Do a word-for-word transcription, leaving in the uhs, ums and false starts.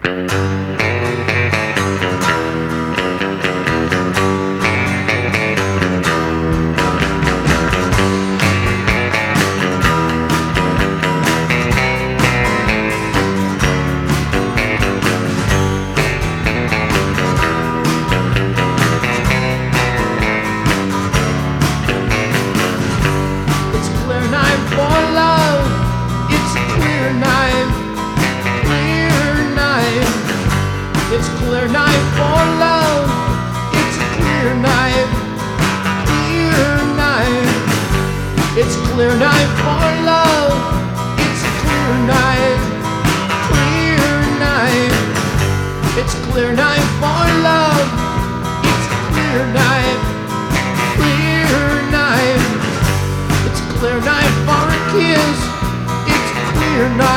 It's clear night for love. It's a clear night, clear night. It's clear night for love. It's a clear night, clear night. It's clear night for love. It's a clear night, clear night. It's clear night for a kiss. It's a clear night.